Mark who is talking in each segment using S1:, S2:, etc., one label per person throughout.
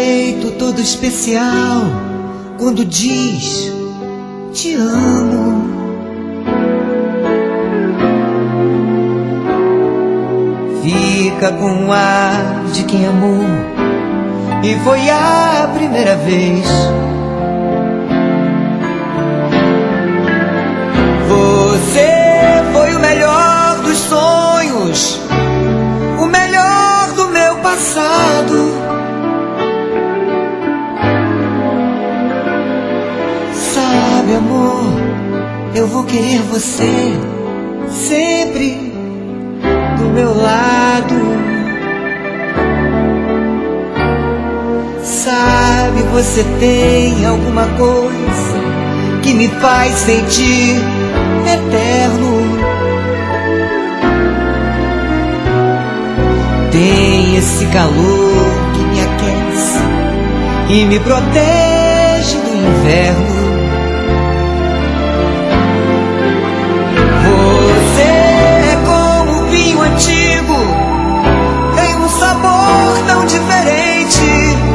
S1: jeito todo especial quando diz te amo. Fica com o ar de quem amou e foi a primeira vez. Você foi o melhor dos sonhos, o melhor do meu passado. Sabe, amor, eu vou querer você sempre do meu lado. Sabe, você tem alguma coisa que me faz sentir eterno. Tem esse calor que me aquece e me protege do inverno. Você é como um vinho antigo, tem um sabor tão diferente.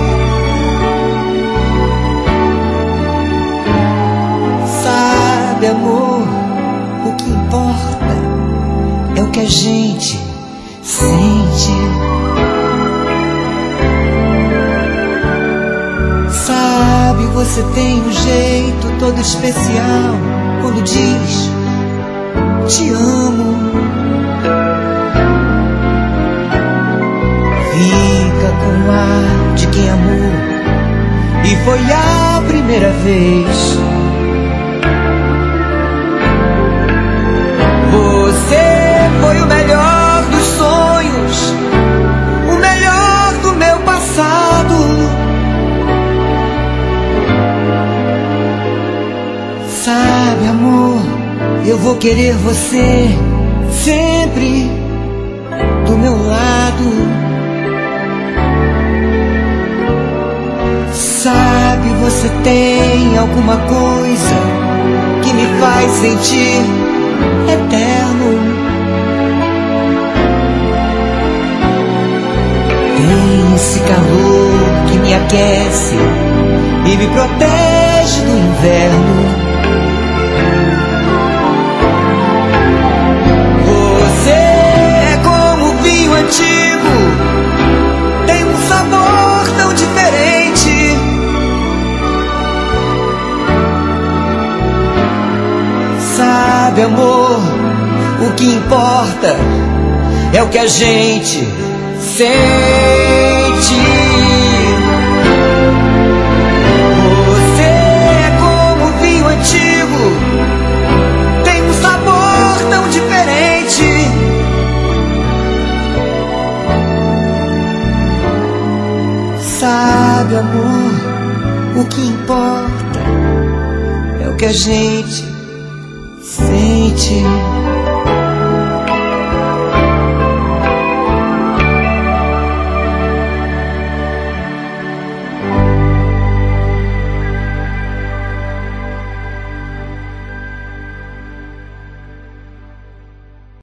S1: Sabe, amor, o que importa é o que a gente sente. Sabe, você tem um jeito todo especial quando diz te amo. Fica com o ar de quem amou e foi a primeira vez. Você foi o melhor dos sonhos, o melhor do meu passado. Sabe, amor, eu vou querer você sempre do meu lado. Sabe, você tem alguma coisa que me faz sentir eterno. Tem esse calor que me aquece e me protege do inverno. Você é como um vinho antigo, tem um sabor tão diferente. Sabe, amor, o que importa é o que a gente sente. Você é como um vinho antigo, tem um sabor tão diferente. Sabe, amor, o que importa é o que a gente sente.